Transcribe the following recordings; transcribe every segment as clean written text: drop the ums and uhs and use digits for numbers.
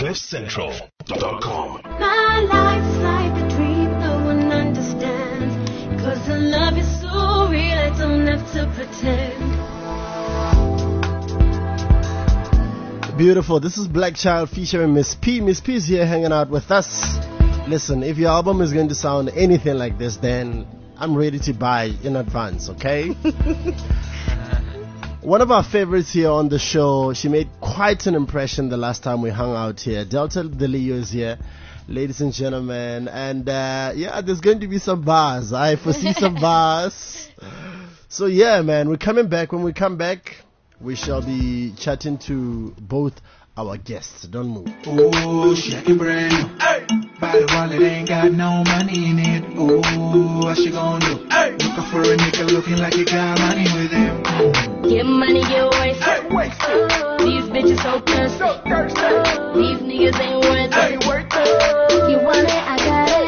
CliffCentral.com. My life's like a dream, no one understands. Cause the love is so real, I don't have to pretend. Beautiful. This is Black Child featuring Miss P. Miss P is here hanging out with us. Listen, if your album is going to sound anything like this, then I'm ready to buy in advance, okay? One of our favorites here on the show, she made quite an impression the last time we hung out here. Delta De Leo is here, ladies and gentlemen. And yeah, there's going to be some bars. I foresee some bars. So yeah, man, we're coming back. When we come back, we shall be chatting to both our guests. Don't move. Ooh, she acting brand new. Hey. Body wallet ain't got no money in it. Ooh, what she gon' do? Hey. Looking for a nigga looking like he got money with him. Get money, get wasted. Hey, wasted. These bitches so thirsty. So thirsty. These niggas ain't worth it. You want it, I got it.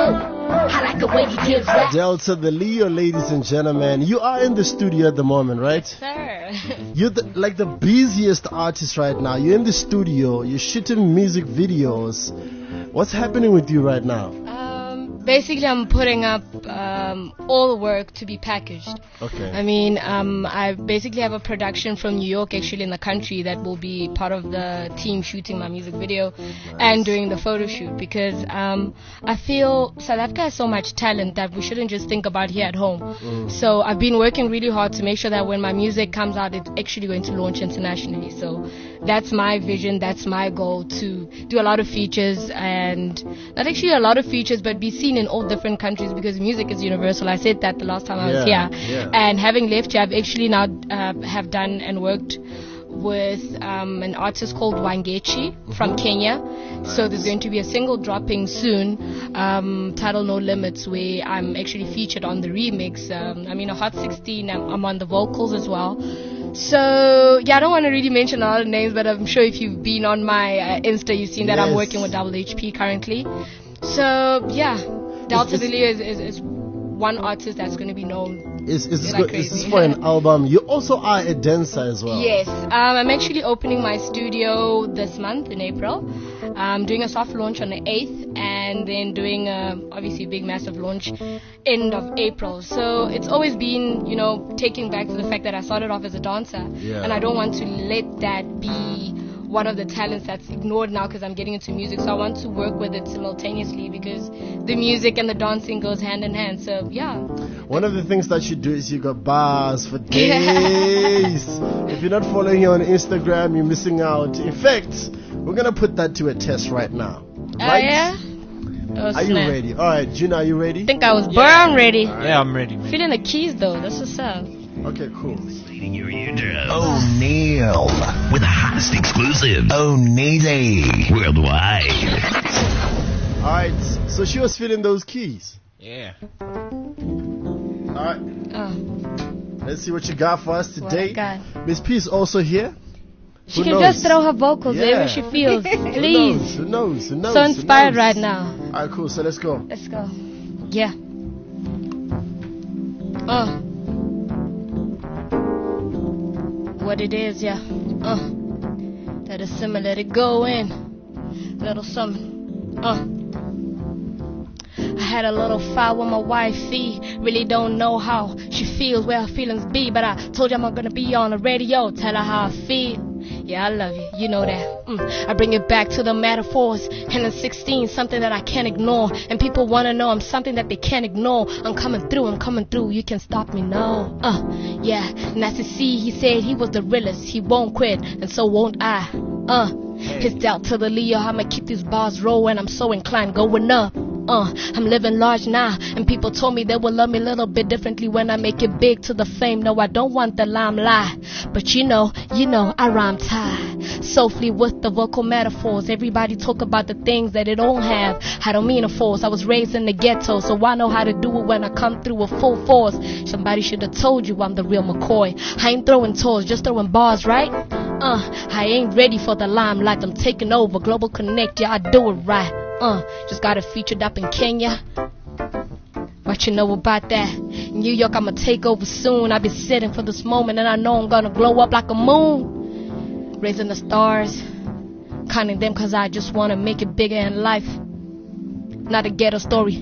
I like the way he gives that. Delta De Leo, ladies and gentlemen. You are in the studio at the moment, right? Sir. You're like the busiest artist right now. You're in the studio. You're shooting music videos. What's happening with you right now? Basically, I'm putting up all the work to be packaged. Okay. I mean, I basically have a production from New York, actually in the country, that will be part of the team shooting my music video and doing the photo shoot, because I feel South Africa has so much talent that we shouldn't just think about here at home. So I've been working really hard to make sure that when my music comes out, it's actually going to launch internationally. So that's my vision, that's my goal, to do a lot of features, and not actually a lot of features, but be seen in all different countries, because music is universal. I said that the last time I was here. Yeah. And having left here, I've actually now have done and worked with an artist called Wangechi from Kenya. So there's going to be a single dropping soon, titled No Limits, where I'm actually featured on the remix. I mean, a Hot 16, I'm on the vocals as well. So yeah, I don't want to really mention a lot of names, but I'm sure if you've been on my Insta, you've seen that I'm working with Double HP currently. So yeah, Delta De Leo is one artist that's going to be known. Is this for an album? You also are a dancer as well. Yes, I'm actually opening my studio this month in April. I'm doing a soft launch on the 8th, and then doing obviously a big massive launch end of April. So it's always been, taking back to the fact that I started off as a dancer, and I don't want to let that be one of the talents that's ignored now, because I'm getting into music. So I want to work with it simultaneously, because the music and the dancing goes hand in hand. So yeah. One of the things that you do is you got bars for days. If you're not following her on Instagram, you're missing out. In fact, we're gonna put that to a test right now. Right? Yeah. Are you ready? All right, Gina, are you ready? I think I was born ready. Yeah, I'm ready. Man. Feeling the keys though. That's what's up. Okay, cool. Your eardrums. O'Neil with the hottest exclusive. O'Neil worldwide. All right, so she was feeling those keys. Yeah. All right. Let's see what you got for us today. Miss P is also here. She can just throw her vocals wherever she feels. Please. Who knows? So inspired right now. All right, cool. So let's go. Let's go. Yeah. What it is, yeah. That is similar. Let it go in. Little something. I had a little fight with my wifey. Really don't know how she feels, where her feelings be. But I told you I'm not gonna be on the radio. Tell her how I feel. Yeah, I love you. You know that. I bring it back to the metaphors. And in 16, something that I can't ignore. And people wanna know I'm something that they can't ignore. I'm coming through. You can stop me, no. Yeah. And as you see, he said he was the realest. He won't quit, and so won't I. His Delta De Leo, I'ma keep these bars rolling. I'm so inclined, going up. I'm living large now, and people told me they will love me a little bit differently when I make it big to the fame. No, I don't want the limelight, but you know, I rhyme tight, softly with the vocal metaphors. Everybody talk about the things that they don't have. I don't mean to force. I was raised in the ghetto, so I know how to do it when I come through with full force. Somebody should have told you I'm the real McCoy. I ain't throwing toys, just throwing bars, right? I ain't ready for the limelight. I'm taking over. Global Connect, yeah, I do it right. Just got it featured up in Kenya. What you know about that? In New York, I'ma take over soon. I've been sitting for this moment, and I know I'm gonna glow up like a moon. Raising the stars, counting them cause I just wanna make it bigger in life. Not a ghetto story.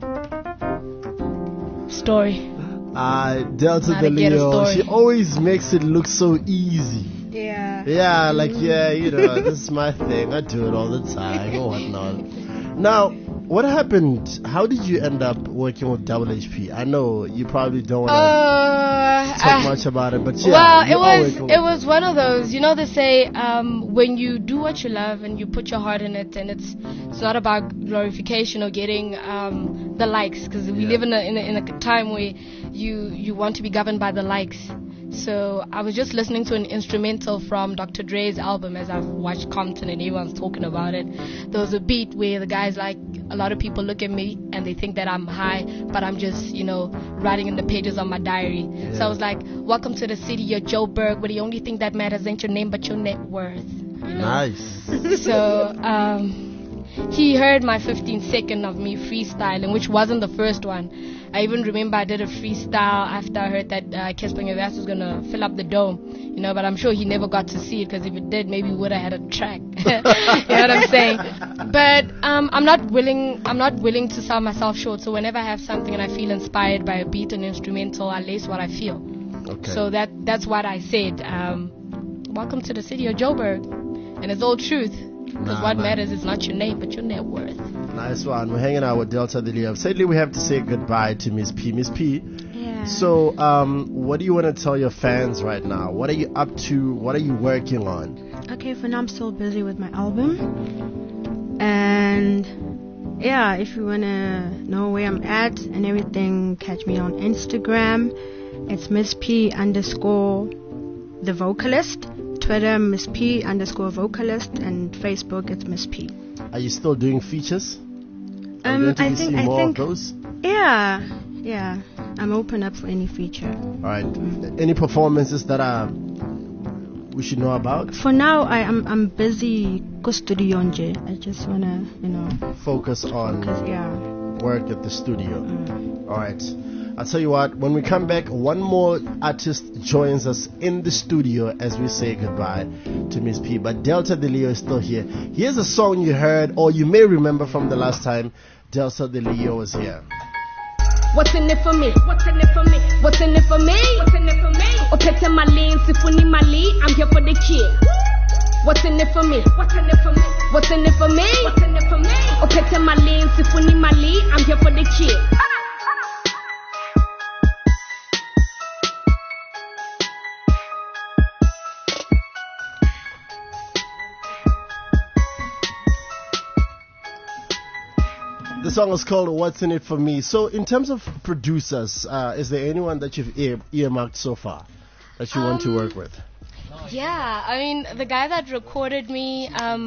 Delta Not the a ghetto Leo, story. she always makes it look so easy. Yeah. Yeah, like, this is my thing. I do it all the time or whatnot. Now, what happened? How did you end up working with Double HP? I know you probably don't want to talk much about it, but yeah. Well, you are working with it was one of those. You know, they say when you do what you love and you put your heart in it, and it's not about glorification or getting the likes, because we live in a time where you want to be governed by the likes. So I was just listening to an instrumental from Dr. Dre's album as I've watched Compton and everyone's talking about it. There was a beat where the guy's like, a lot of people look at me and they think that I'm high, but I'm just, writing in the pages of my diary. Yeah. So I was like, welcome to the city, you're Joe Berg, where the only thing that matters ain't your name but your net worth. Nice. So he heard my 15-second of me freestyling, which wasn't the first one. I even remember I did a freestyle after I heard that Kesper Nyavas was going to fill up the dome, but I'm sure he never got to see it, because if it did, maybe we would have had a track. You know what I'm saying? But I'm not willing to sell myself short, so whenever I have something and I feel inspired by a beat and instrumental, I lace what I feel. Okay. So that's what I said. Welcome to the city of Joburg. And it's all truth. Because what matters is not your name, but your net worth. Nice one. We're hanging out with Delta the Leo. Sadly, we have to say goodbye to Miss P. Miss P. Yeah. So, what do you want to tell your fans right now? What are you up to? What are you working on? Okay, for now I'm still busy with my album. And yeah, if you want to know where I'm at and everything, catch me on Instagram. It's Miss P _ the vocalist. Twitter, Miss P _ vocalist, and Facebook, it's Miss P. Are you still doing features? Are you going to see more of those? Yeah. I'm open up for any feature. All right. Any performances that we should know about? For now, I'm busy go studio nje. I just wanna, focus on work at the studio. All right. I'll tell you what, when we come back, one more artist joins us in the studio as we say goodbye to Miss P. But Delta the Leo is still here. Here's a song you heard, or you may remember from the last time Delta the Leo was here. What's in it for me? What's in it for me? What's in it for me? What's in it for me? Opete Mali, Sifuni Mali, I'm here for the kid. What's in it for me? What's in it for me? What's in it for me? What's in it for me? Opete Mali, Sifuni Mali, I'm here for the kid. The song is called What's In It For Me. So in terms of producers, is there anyone that you've earmarked so far that you want to work with? Yeah, I mean, the guy that recorded me,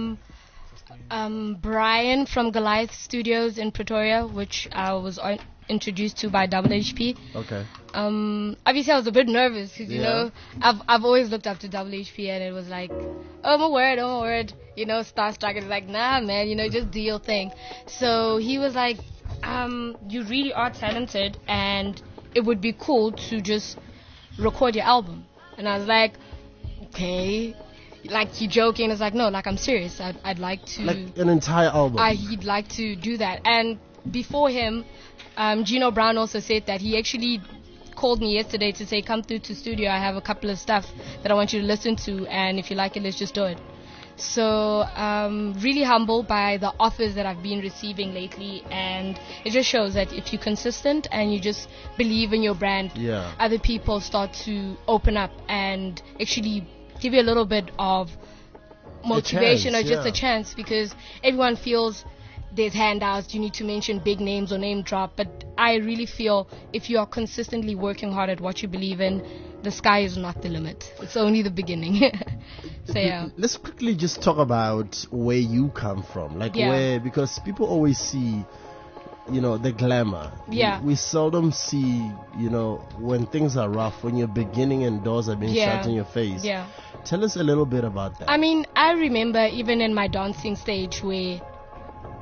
Brian from Goliath Studios in Pretoria, which I was introduced to by Double HP. Okay. Obviously I was a bit nervous because, I've always looked up to Double HP, and it was like, oh my word, starstruck. It's like, nah, man, just do your thing. So he was like, you really are talented, and it would be cool to just record your album. And I was like, okay. Like, he joking. It's like, no, like, I'm serious. I'd like to... Like an entire album? He'd like to do that. And before him, Gino Brown also said that he actually called me yesterday to say, come through to studio. I have a couple of stuff that I want you to listen to, and if you like it, let's just do it. So, really humbled by the offers that I've been receiving lately, and it just shows that if you're consistent and you just believe in your brand, other people start to open up and actually give you a little bit of motivation, or just a chance, because everyone feels there's handouts, you need to mention big names or name drop, but I really feel if you are consistently working hard at what you believe in, the sky is not the limit. It's only the beginning. So yeah. Let's quickly just talk about where you come from. Where, because people always see, the glamour. Yeah. We seldom see, when things are rough, when you're beginning and doors are being shut in your face. Yeah. Tell us a little bit about that. I mean, I remember even in my dancing stage where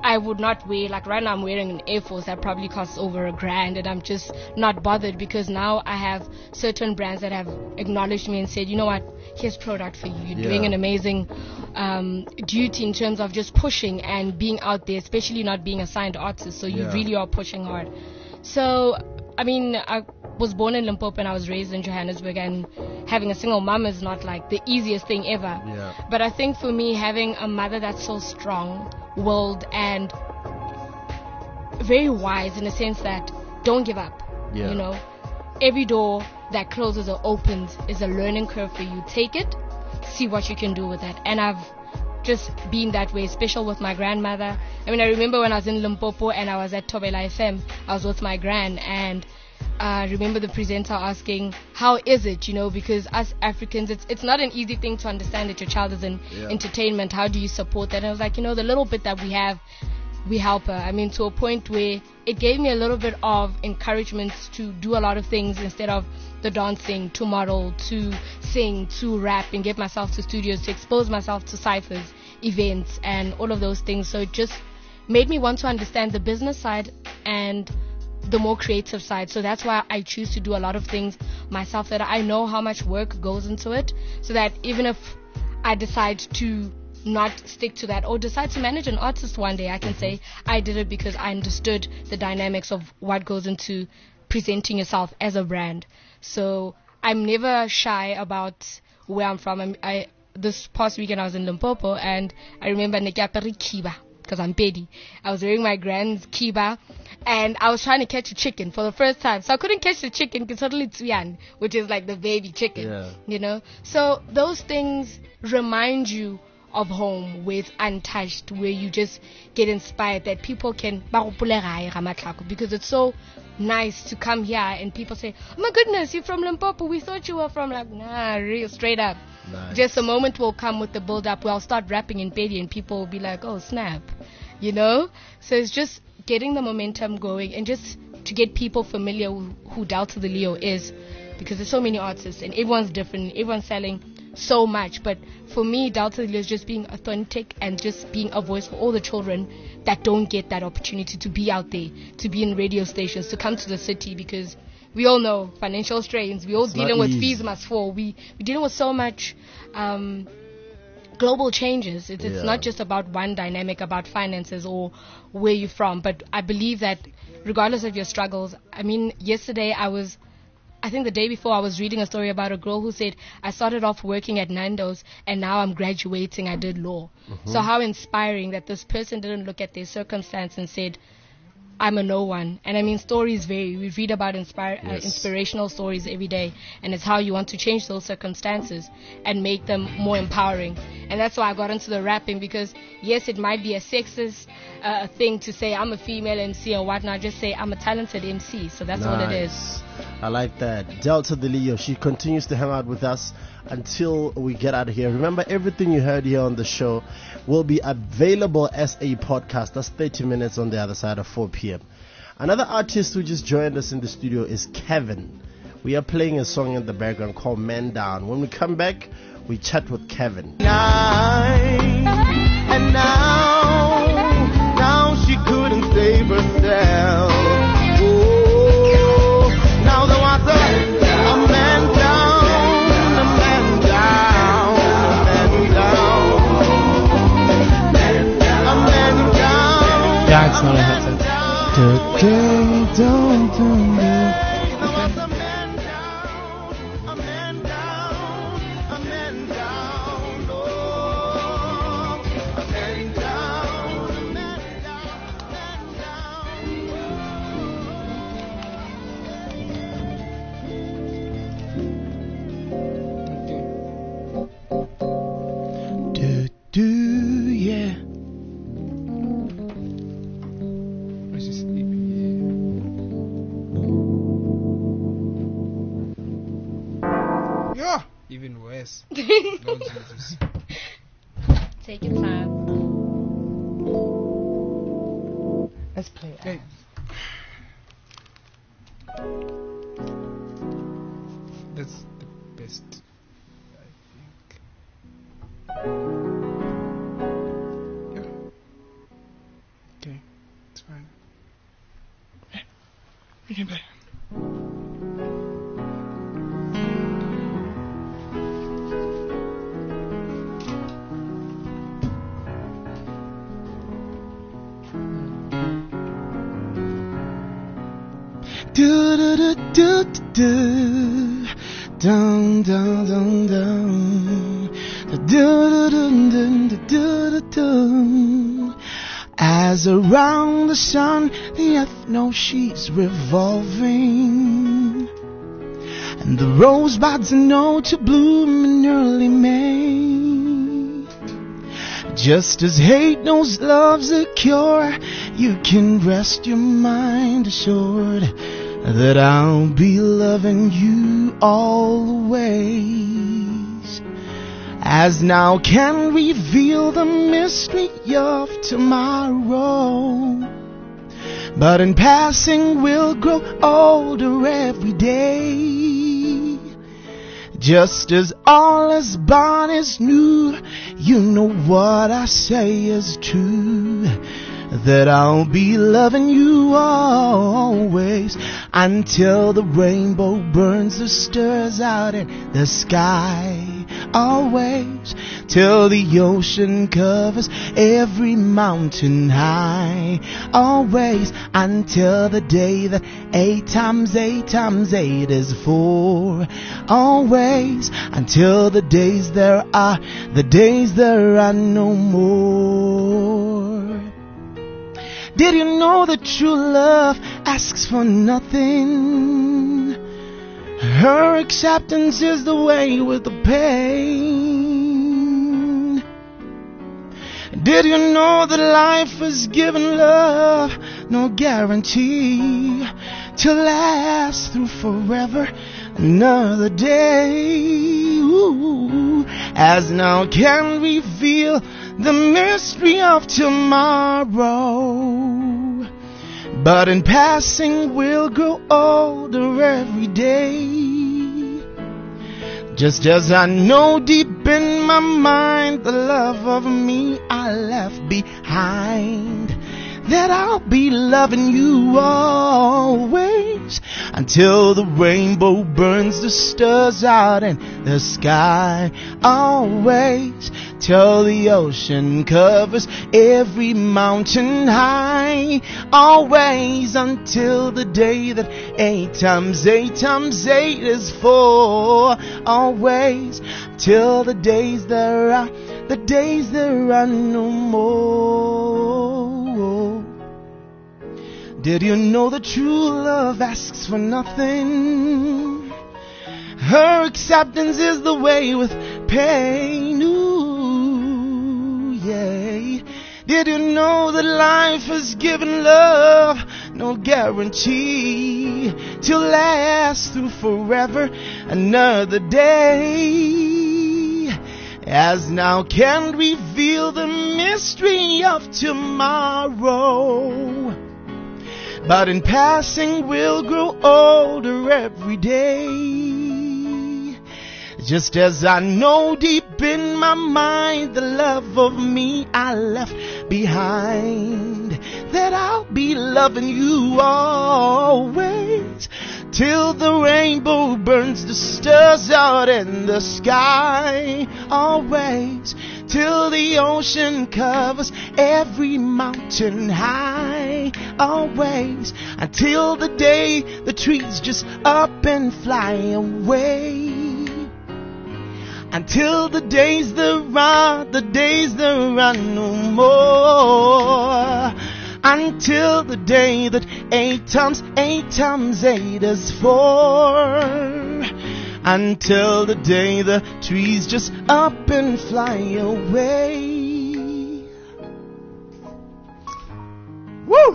I would not wear, like right now I'm wearing an Air Force that probably costs over $1,000, and I'm just not bothered because now I have certain brands that have acknowledged me and said, you know what, here's product for you. You're doing an amazing duty in terms of just pushing and being out there, especially not being a signed artist, so you really are pushing hard. So, I mean, I was born in Limpopo and I was raised in Johannesburg, and having a single mom is not like the easiest thing ever. But I think for me, having a mother that's so strong-willed and very wise in the sense that don't give up. You know, every door that closes or opens is a learning curve for you. Take it, see what you can do with it. And I've just been that way, special with my grandmother. I mean, I remember when I was in Limpopo and I was at Thobela FM, I was with my gran, and I remember the presenter asking, how is it, you know, because us Africans, it's not an easy thing to understand that your child is in entertainment. How do you support that? And I was like, you know, the little bit that we have, we help her. I mean, to a point where it gave me a little bit of encouragement to do a lot of things instead of the dancing, to model, to sing, to rap, and get myself to studios, to expose myself to ciphers, events, and all of those things. So it just made me want to understand the business side and the more creative side. So that's why I choose to do a lot of things myself, that I know how much work goes into it, so that even if I decide to not stick to that or decide to manage an artist one day, I can say I did it because I understood the dynamics of what goes into presenting yourself as a brand. So I'm never shy about where I'm from. This past weekend I was in Limpopo, and I remember Nekaperi Kiba, because I'm Pedi. I was wearing my grand's Kiba, and I was trying to catch a chicken for the first time. So I couldn't catch the chicken because suddenly it's Tsuyan, which is like the baby chicken, you know. So those things remind you of home, where it's untouched, where you just get inspired, that people can, because it's so nice to come here and people say, oh my goodness, you're from Limpopo, we thought you were from, like, nah, real straight up. Just a moment will come with the build up where I'll start rapping in Pedi and people will be like, oh snap, you know. So it's just getting the momentum going and just to get people familiar who Delta the Leo is, because there's so many artists and everyone's different, everyone's selling so much. But for me, Delta the Leo is just being authentic and just being a voice for all the children that don't get that opportunity to be out there, to be in radio stations, to come to the city, because we all know financial strains, we all dealing with fees must fall, we're dealing with so much global changes. It's not just about one dynamic about finances or where you're from. But I believe that regardless of your struggles, I mean, yesterday I think the day before I was reading a story about a girl who said, I started off working at Nando's and now I'm graduating, I did law. So how inspiring that this person didn't look at their circumstance and said, I'm a no one. And I mean, stories vary. We read about inspirational stories every day, and it's how you want to change those circumstances and make them more empowering. And that's why I got into the rapping, because yes, it might be a sexist thing to say I'm a female MC or whatnot. Just say I'm a talented MC. So that's what it is. I like that. Delta the Leo, she continues to hang out with us until we get out of here. Remember, everything you heard here on the show will be available as a podcast. That's 30 minutes on the other side of 4 p.m. Another artist who just joined us in the studio is Kevin. We are playing a song in the background called Man Down. When we come back, we chat with Kevin. And now she couldn't save herself. Oh, now there was a man down, a man down, a man down, a man down. Yeah, it's not a headset. Even worse. Lord Jesus. Take your time. Let's play. Hey. That's the best, I think. Yeah. fine. Yeah, we can play. Do do do do do down down down down do do do do do do. As around the sun the earth knows she's revolving, and the rosebuds know to bloom in early May. Just as hate knows love's a cure, you can rest your mind assured that I'll be loving you always. As now can reveal the mystery of tomorrow, but in passing we'll grow older every day. Just as all is born is new, you know what I say is true, that I'll be loving you always, until the rainbow burns the stars out in the sky. Always, till the ocean covers every mountain high. Always, until the day that 8 times 8 times 8 is 4. Always, until the days there are no more. Did you know that true love asks for nothing? Her acceptance is the way with the pain. Did you know that life has given love no guarantee to last through forever another day? Ooh, as now can reveal the mystery of tomorrow, but in passing we'll grow older every day. Just as I know deep in my mind the love of me I left behind, that I'll be loving you always, until the rainbow burns the stars out in the sky. Always, till the ocean covers every mountain high. Always, until the day that 8 times 8 times 8 is 4. Always, till the days there are no more. Did you know that true love asks for nothing? Her acceptance is the way with pain. Ooh, yeah. Did you know that life has given love no guarantee to last through forever another day? As now can reveal the mystery of tomorrow, but in passing we'll grow older every day. Just as I know deep in my mind the love of me I left behind, that I'll be loving you always, till the rainbow burns the stars out in the sky. Always, till the ocean covers every mountain high. Always, until the day the trees just up and fly away. Until the days there are no more. Until the day that 8 times 8 times 8 is 4. Until the day the trees just up and fly away. Woo!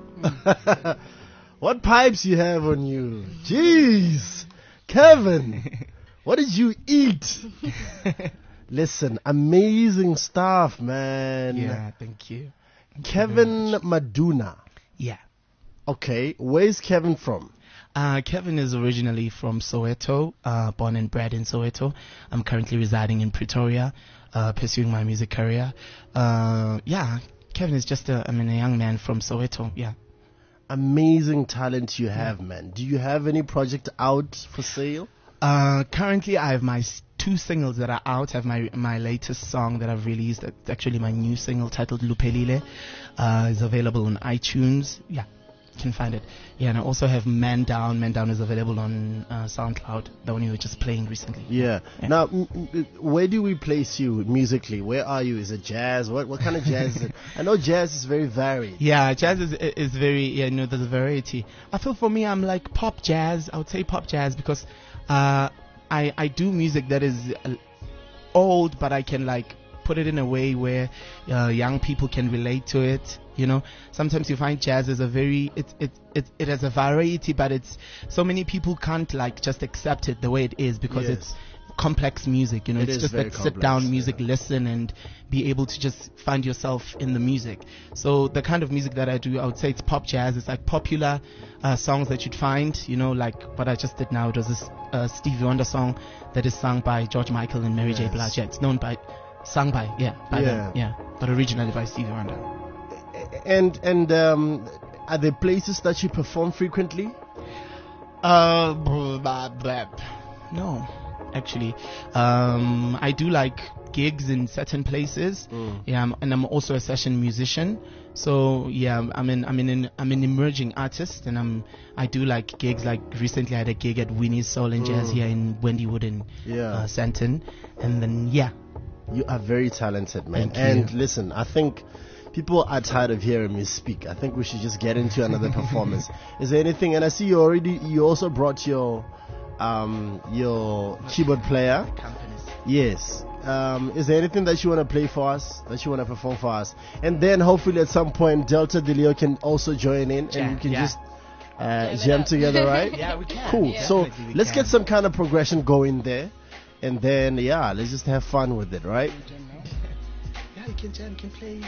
What pipes you have on you? Jeez. Kevin, what did you eat? Listen, amazing stuff, man. Yeah, thank you. Kevin Maduna. Yeah. Okay, where's Kevin from? Kevin is originally from Soweto, born and bred in Soweto. I'm currently residing in Pretoria, pursuing my music career. Kevin is just a young man from Soweto. Yeah. Amazing talent you have, man. Do you have any project out for sale? Currently, I have my 2 singles that are out. I have my latest song that I've released. It's actually my new single titled Lupelile. Is available on iTunes. Yeah, you can find it. Yeah, and I also have Man Down. Man Down is available on SoundCloud. The one you were just playing recently. Yeah. Now, where do we place you musically? Where are you? Is it jazz? What kind of jazz is it? I know jazz is very varied. Yeah, jazz is very, there's a variety. I feel for me, I'm like pop jazz. I would say pop jazz because I do music that is old, but I can like put it in a way where young people can relate to it. Sometimes you find jazz is a very it has a variety, but it's so many people can't like just accept it the way it is because it's complex music. It's just that sit down music, listen and be able to just find yourself in the music. So the kind of music that I do, I would say it's pop jazz. It's like popular songs that you'd find, like what I just did now. It was this Stevie Wonder song that is sung by George Michael and Mary J. Blige. Yeah, it's sung by them, but originally by Stevie Wonder. And are there places that you perform frequently? No, actually, I do like gigs in certain places. And I'm also a session musician. So I'm an emerging artist, and I do like gigs. Like recently, I had a gig at Winnie's Soul and Jazz here in Wendywood in Sandton, and then you are very talented, man. Listen, I think people are tired of hearing me speak. I think we should just get into another performance. Is there anything? And I see you also brought your keyboard player. Yes. Is there anything that you want to play for us, that you want to perform for us? And then hopefully at some point Delta Delio can also join in and we can just jam together, right? Yeah, we can. Cool. Yeah, so let's get some kind of progression going there. And then, let's just have fun with it, right? Yeah, you can jam, you can play.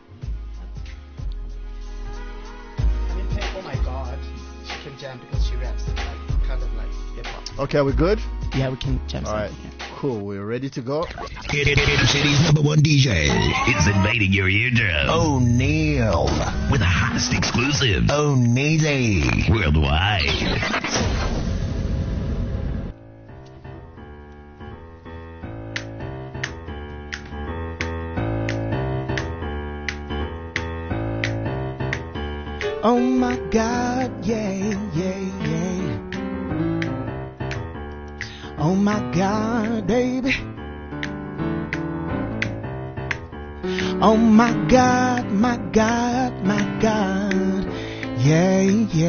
Oh my God, she can jam because she raps it like, kind of like hip-hop. Okay, we're good? Yeah, we can jam. All right, cool. We're ready to go. City's #1 DJ is invading your eardrum. O'Neil with the hottest exclusive. O'Neil worldwide. Oh my God, yeah. Oh my God, baby. Oh my God, my God, my God. Yeah.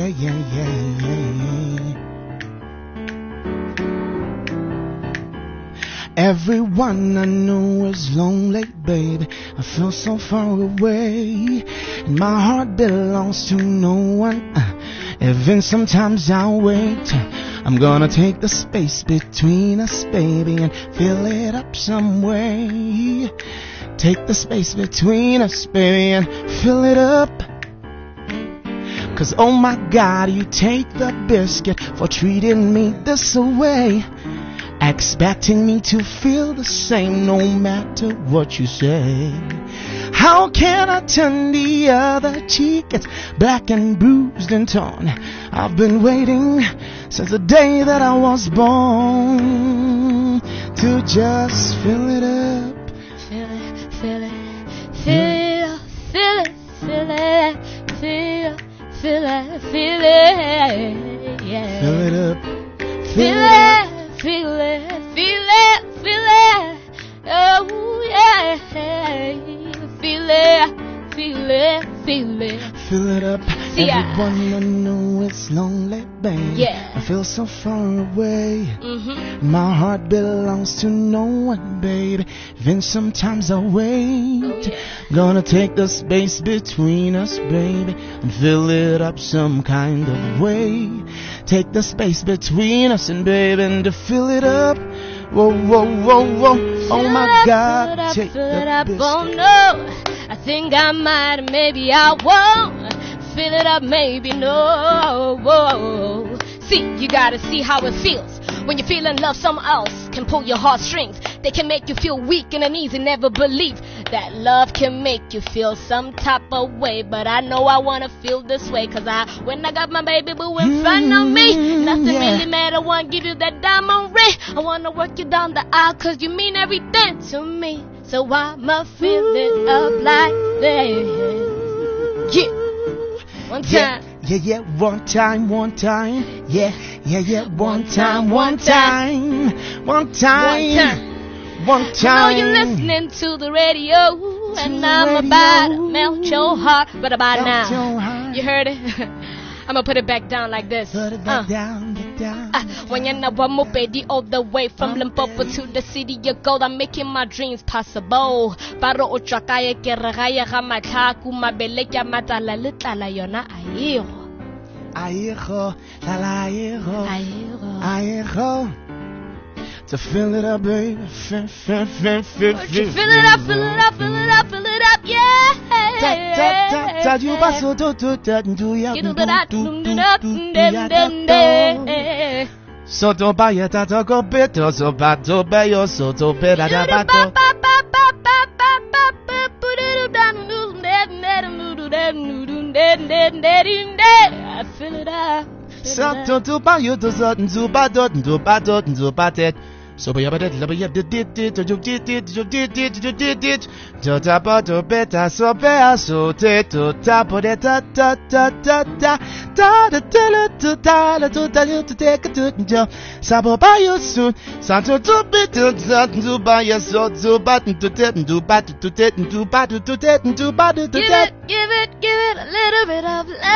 Everyone I know is lonely, baby. I feel so far away. And my heart belongs to no one. Even sometimes I wait. I'm gonna take the space between us, baby, and fill it up some way. Take the space between us, baby, and fill it up. 'Cause oh my God, you take the biscuit for treating me this way. Expecting me to feel the same no matter what you say. How can I turn the other cheek? It's black and bruised and torn. I've been waiting since the day that I was born to just fill it up. Fill it, fill it, fill it, fill it, fill it, fill, fill it, fill it, yeah. Fill it up. Fill it. Feel it, feel it, feel it, oh yeah. Feel it, feel it, feel it. Fill it up. Everyone I know is lonely, babe. Yeah. I feel so far away. My heart belongs to no one, baby. Even sometimes I wait. Gonna take the space between us, baby, and fill it up some kind of way. Take the space between us and baby, and to fill it up. Whoa. Oh my God, take the biscuit. Oh no, I think I might, maybe I won't. Fill it up, maybe no. Whoa. See, you gotta see how it feels when you feel in love. Someone else can pull your heartstrings. They can make you feel weak and uneasy. Never believe that love can make you feel some type of way. But I know I wanna feel this way, cause when I got my baby boo in front of me, nothing really matter. I wanna give you that diamond ring. I wanna work you down the aisle, cause you mean everything to me. So I'ma fill it up like this. Yeah. One time. Yeah, one time. Yeah, one time. I know you're listening to the radio, and I'm about to melt your heart. But about now, you heard it? I'ma put it back down like this. Put it back down. When you're now I'm ready all the way from Limpopo to the city of gold. I'm making my dreams possible. Paro o chakaya ke regaya ga matlaku mabele ke matala le tlala yona ayo. Ayeho. To fill it up, baby. Fill it up, yeah. So to buy it, to go better, so bad to buy your so to better. Fill it up. So to buy you to certain to bad to bad it. So be about it, to tap out to better, so bear, so take to tap on it, to tell you to take it to Joe. Sabo by you soon, Santo to be to buy your so to button to take to bat to take to bat to take to bat to take. Give it a little bit of love.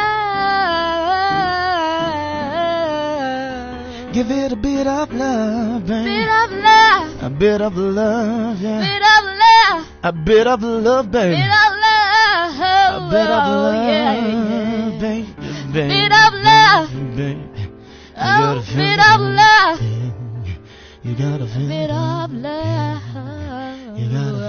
Give it a bit of love, babe. Bit of love. A bit of love, yeah. Bit of love. A bit of love, babe. Bit of love. A bit of love, yeah. babe. Bit of love. Babe. Oh, bit of love. You gotta feel bit of love. You gotta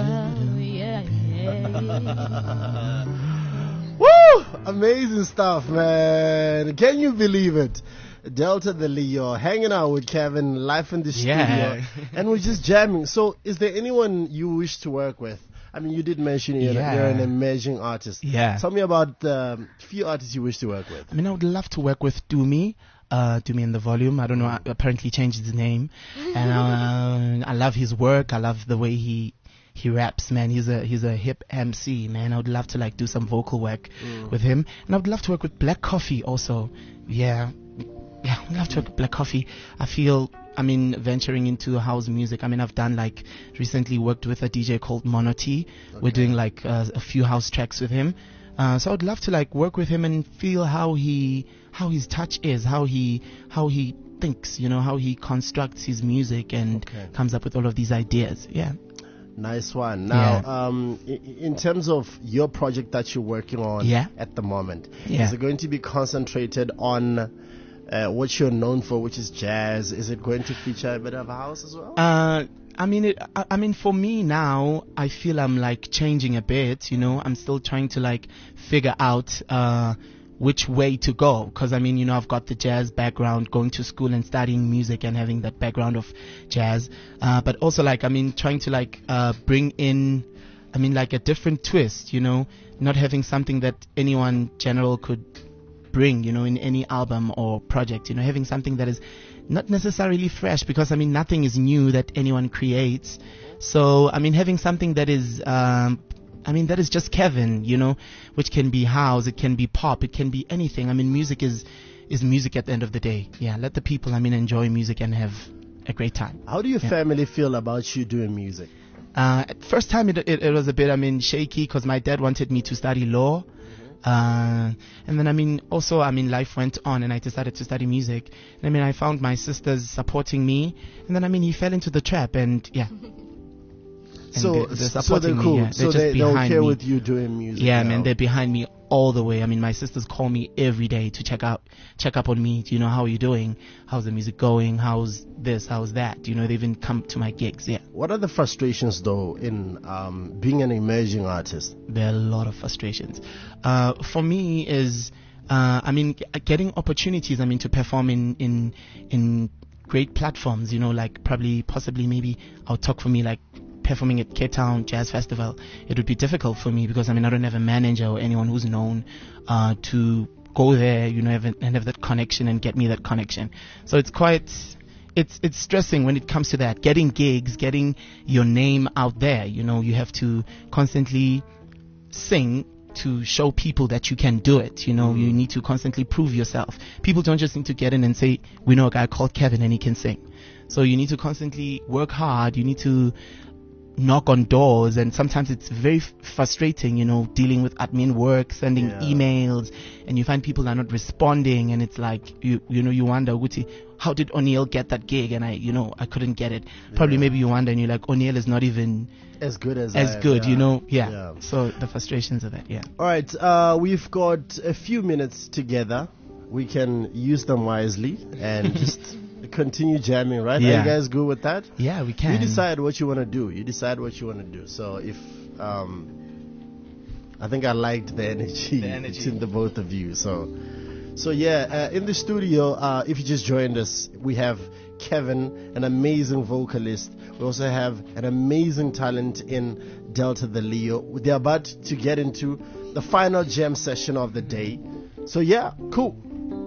yeah. Woo! Amazing stuff, man. Can you believe it? Delta the Leo hanging out with Kevin live in the studio, and we're just jamming. So, is there anyone you wish to work with? I mean, you did mention you're an emerging artist. Yeah. Tell me about the few artists you wish to work with. I mean, I would love to work with Dumi. Dumi in the Volume. I don't know. Apparently changed his name, and I love his work. I love the way he raps, man. He's a hip MC, man. I would love to do some vocal work with him, and I would love to work with Black Coffee also. Yeah, I'd love to work with Black Coffee. I feel, venturing into house music. I've done recently worked with a DJ called Mono T. Okay. We're doing a few house tracks with him. So I'd love to work with him and feel how his touch is, how he thinks, how he constructs his music and comes up with all of these ideas. Yeah. Nice one. Now, in terms of your project that you're working on at the moment, is it going to be concentrated on what you're known for, which is jazz? Is it going to feature a bit of house as well? For me now, I feel I'm changing a bit. I'm still trying to figure out which way to go, because I've got the jazz background, going to school and studying music and having that background of jazz, but also trying to bring in a different twist, not having something that anyone general could bring, in any album or project, having something that is not necessarily fresh, because nothing is new that anyone creates. So having something that is that is just Kevin, which can be house, it can be pop, it can be anything. Music is music at the end of the day. Yeah, let the people enjoy music and have a great time. How do your family feel about you doing music? At first time it was a bit shaky, because my dad wanted me to study law. And then also life went on and I decided to study music. And I found my sisters supporting me, and then he fell into the trap, and so they're supporting they're cool. me. Yeah. So they're okay with you doing music. Yeah, now. man, they're behind me all the way. My sisters call me every day to check up on me. How are you doing? How's the music going? How's this? How's that? They even come to my gigs. Yeah. What are the frustrations though in being an emerging artist? There are a lot of frustrations. For me is getting opportunities. To perform in great platforms, like possibly maybe I'll talk for me, like performing at Cape Town Jazz Festival. It would be difficult for me because I don't have a manager or anyone who's known to go there, and have that connection and get me that connection. So it's it's stressing when it comes to that, getting gigs, getting your name out there. You have to constantly sing to show people that you can do it. You need to constantly prove yourself. People don't just need to get in and say, we know a guy called Kevin and he can sing. So you need to constantly work hard. You need to knock on doors, and sometimes it's very frustrating, dealing with admin work, sending emails, and you find people are not responding, and it's like you wonder, Guti, how did O'Neill get that gig and I couldn't get it? Probably maybe you wonder and you're like, O'Neill is not even as good as good. So the frustrations of that. All right, we've got a few minutes together. We can use them wisely and just continue jamming, right? Are you guys good with that? Yeah, we can. You decide what you want to do. So if I think I liked the energy between the both of you. So in the studio, if you just joined us, we have Kevin, an amazing vocalist. We also have an amazing talent in Delta the Leo. They're about to get into the final jam session of the day. So cool.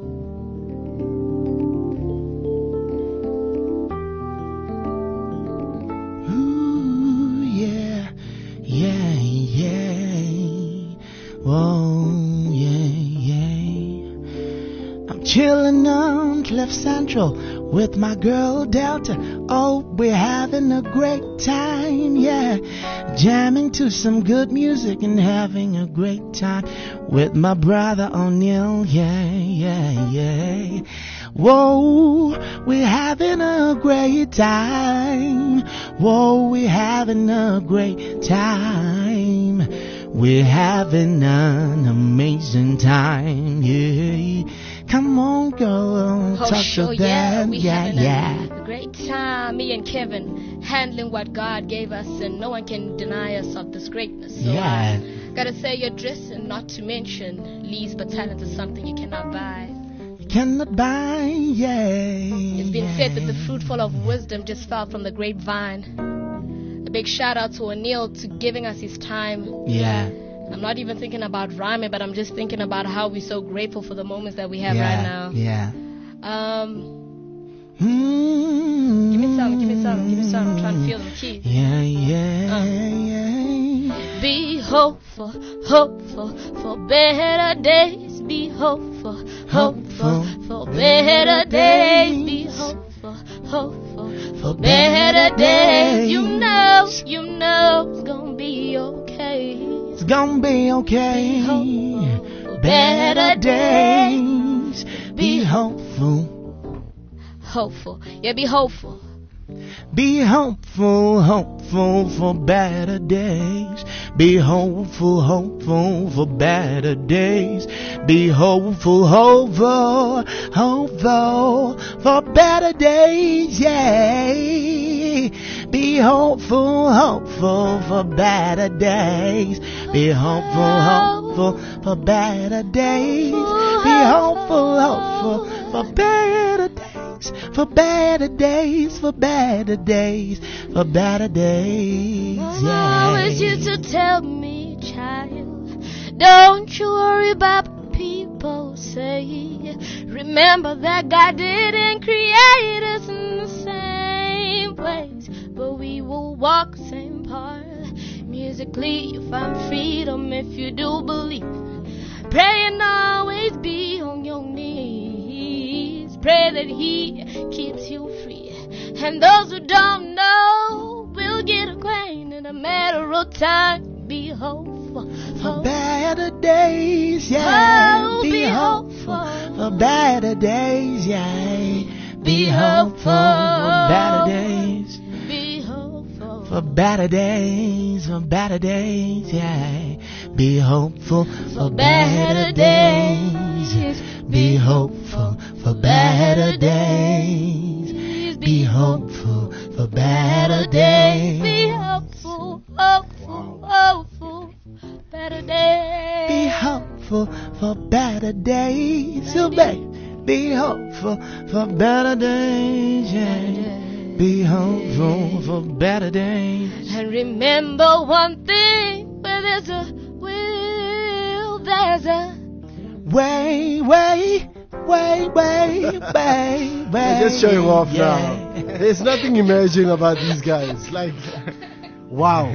Whoa, I'm chilling on Cliff Central with my girl Delta. Oh, we're having a great time, jamming to some good music and having a great time with my brother O'Neill, Whoa, we're having a great time. Whoa, we're having a great time. We're having an amazing time, Come on, girl, talk to them, we having a great time. Me and Kevin handling what God gave us, and no one can deny us of this greatness. So gotta say you're dressing, not to mention Lee's, but talent is something you cannot buy. Cannot buy, It's been said that the fruit full of wisdom just fell from the grapevine. A big shout out to O'Neill to giving us his time. I'm not even thinking about rhyming, but I'm just thinking about how we're so grateful for the moments that we have right now. Give me some. I'm trying to feel them keys. Be hopeful for better days. Be hopeful for better days. Be hopeful for better days. You know it's gonna be okay. It's gonna be okay. Be hopeful for better days. Be hopeful. Be hopeful. Be hopeful for better days. Be hopeful for better days. Be hopeful for better days, Be hopeful for better days. Be hopeful for better days. Be hopeful for better days. For better days, for better days, for better days, always used to tell me, child, don't you worry about what people say. Remember that God didn't create us in the same ways, but we will walk the same path. Musically, you find freedom if you do believe. Pray and always be on your knees. Pray that He keeps you free. And those who don't know will get acquainted in a matter of time. Be hopeful for better days, be hopeful for better days, Be hopeful for better days. Be hopeful for better days, for better days, Be hopeful for better days. Be hopeful for better days. Be hopeful for better days. Be hopeful, better days. Be hopeful for better days. So babe, Be hopeful for better days. Yeah. Be hopeful for better days. And remember one thing, where there's a will, there's a way. They're just showing off now. There's nothing emerging about these guys. Like, wow.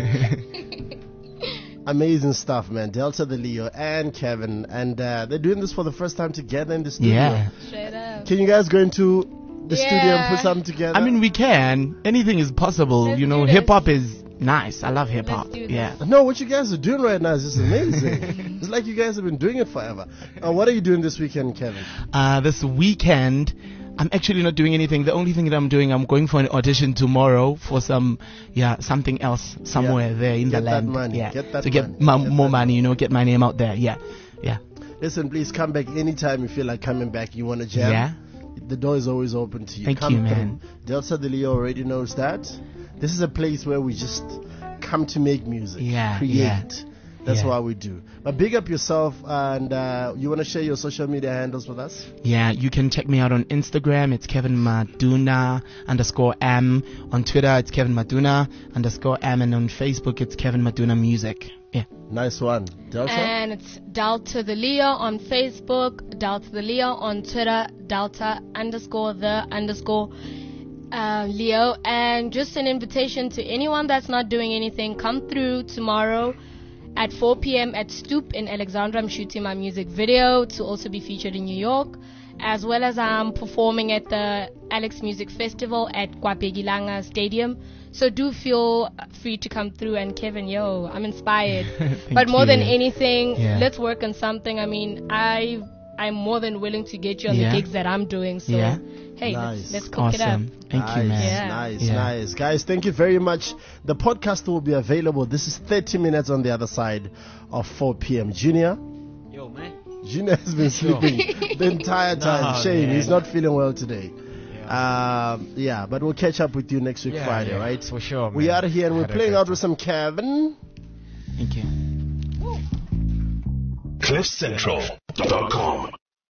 Amazing stuff, man. Delta the Leo and Kevin. And they're doing this for the first time together in the studio. Yeah. straight up. Can you guys go into the studio and put something together? I mean, we can. Anything is possible. Let's you know, do this. hip hop is nice. I love hip hop. Let's do this. Yeah. No, what you guys are doing right now is just amazing. It's like you guys have been doing it forever. What are you doing this weekend, Kevin? This weekend, I'm actually not doing anything. The only thing that I'm doing, I'm going for an audition tomorrow for something else somewhere there in Get the that land. money. Yeah. Get that to get money. more money, you know, get my name out there. Yeah. Yeah. Listen, please come back anytime you feel like coming back. You want to jam? Yeah. The door is always open to you. Thank Come you, man. through. Delta the Leo already knows that. This is a place where we just come to make music, create. Yeah. That's what we do. But big up yourself, and you want to share your social media handles with us? Yeah, you can check me out on Instagram. It's Kevin Maduna _M. On Twitter, it's Kevin Maduna _M. And on Facebook, it's Kevin Maduna Music. Yeah. Nice one. Delta? And it's Delta the Leo on Facebook, Delta the Leo on Twitter, Delta _the_ Leo. And just an invitation to anyone that's not doing anything, come through tomorrow at 4 p.m. at Stoop in Alexandra. I'm shooting my music video to also be featured in New York, as well as I'm performing at the Alex Music Festival at Kwapegilanga Stadium. So do feel free to come through. And Kevin, I'm inspired. But more than anything, let's work on something. I mean, I'm more than willing to get you on the gigs that I'm doing. So hey, nice. let's cook it up. Thank you, man. Nice. Guys, thank you very much. The podcast will be available. This is 30 minutes on the other side of 4 p.m. Junior? Yo, man. Junior has been sleeping the entire time. Shame, he's not feeling well today. But we'll catch up with you next week, Friday, right? For sure, man. We are here and we're playing out with some Kevin. Thank you. CliffCentral.com